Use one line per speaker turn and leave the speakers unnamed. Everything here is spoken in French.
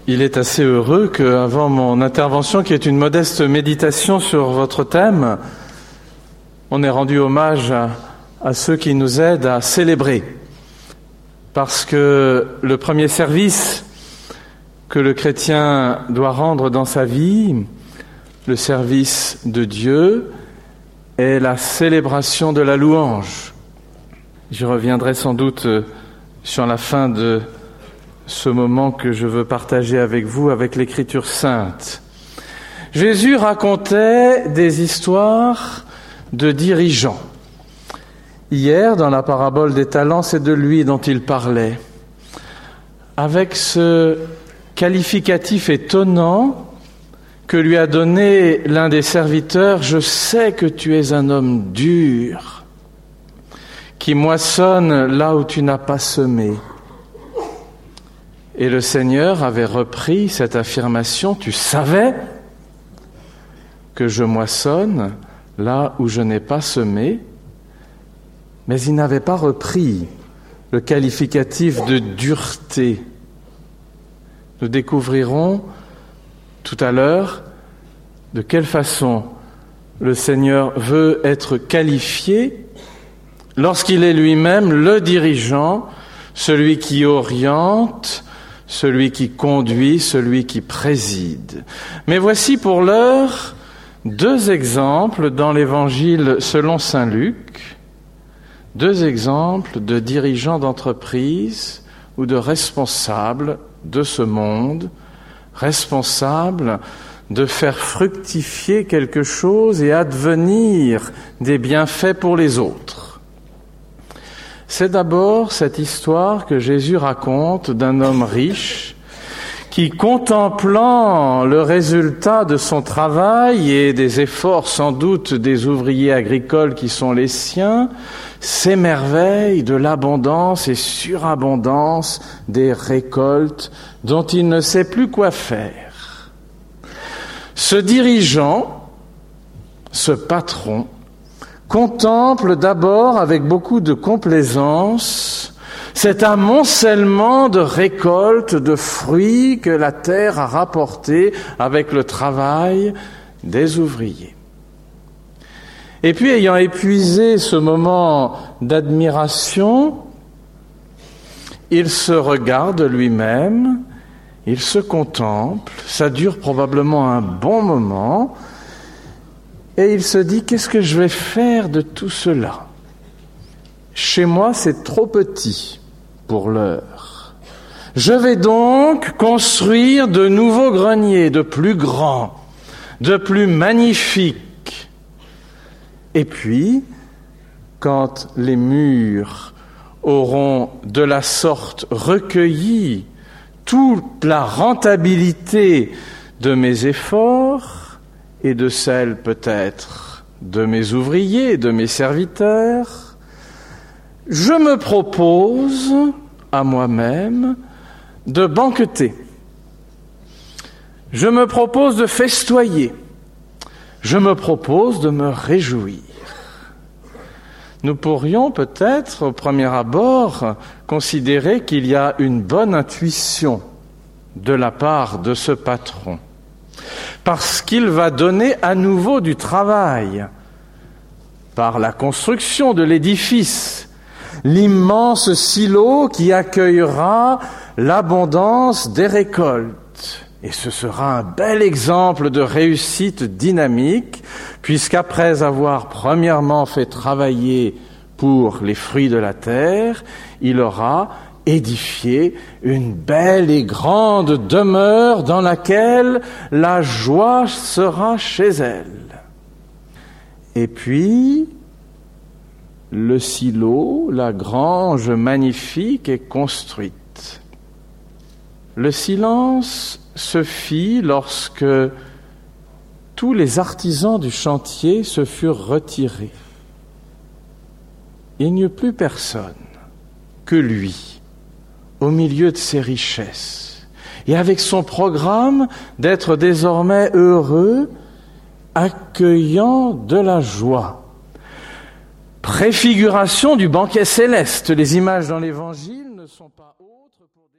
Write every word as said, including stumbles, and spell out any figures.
Il est assez heureux qu'avant mon intervention, qui est une modeste méditation sur votre thème, on ait rendu hommage à, à ceux qui nous aident à célébrer. Parce que le premier service que le chrétien doit rendre dans sa vie, le service de Dieu, est la célébration de la louange. Je reviendrai sans doute sur la fin de ce moment que je veux partager avec vous, avec l'Écriture sainte. Jésus racontait des histoires de dirigeants. Hier, dans la parabole des talents, c'est de lui dont il parlait. Avec ce qualificatif étonnant que lui a donné l'un des serviteurs, « Je sais que tu es un homme dur, qui moissonne là où tu n'as pas semé. » Et le Seigneur avait repris cette affirmation, « Tu savais que je moissonne là où je n'ai pas semé ?» Mais il n'avait pas repris le qualificatif de dureté. Nous découvrirons tout à l'heure de quelle façon le Seigneur veut être qualifié lorsqu'il est lui-même le dirigeant, celui qui oriente, celui qui conduit, celui qui préside. Mais voici pour l'heure deux exemples dans l'Évangile selon saint Luc, deux exemples de dirigeants d'entreprise ou de responsables de ce monde, responsables de faire fructifier quelque chose et advenir des bienfaits pour les autres. C'est d'abord cette histoire que Jésus raconte d'un homme riche qui, contemplant le résultat de son travail et des efforts sans doute des ouvriers agricoles qui sont les siens, s'émerveille de l'abondance et surabondance des récoltes dont il ne sait plus quoi faire. Ce dirigeant, ce patron, contemple d'abord avec beaucoup de complaisance cet amoncellement de récoltes, de fruits que la terre a rapportés avec le travail des ouvriers. Et puis, ayant épuisé ce moment d'admiration, il se regarde lui-même, il se contemple, ça dure probablement un bon moment, et il se dit, qu'est-ce que je vais faire de tout cela ? Chez moi, c'est trop petit pour l'heure. Je vais donc construire de nouveaux greniers, de plus grands, de plus magnifiques. Et puis, quand les murs auront de la sorte recueilli toute la rentabilité de mes efforts et de celle peut-être de mes ouvriers, de mes serviteurs, je me propose à moi-même de banqueter. Je me propose de festoyer. Je me propose de me réjouir. Nous pourrions peut-être, au premier abord, considérer qu'il y a une bonne intuition de la part de ce patron, parce qu'il va donner à nouveau du travail par la construction de l'édifice, l'immense silo qui accueillera l'abondance des récoltes. Et ce sera un bel exemple de réussite dynamique, puisqu'après avoir premièrement fait travailler pour les fruits de la terre, il aura édifié une belle et grande demeure dans laquelle la joie sera chez elle. Et puis, le silo, la grange magnifique est construite. Le silence se fit lorsque tous les artisans du chantier se furent retirés. Il n'y eut plus personne que lui, au milieu de ses richesses, et avec son programme d'être désormais heureux, accueillant de la joie. Préfiguration du banquet céleste. Les images dans l'Évangile ne sont pas autres pour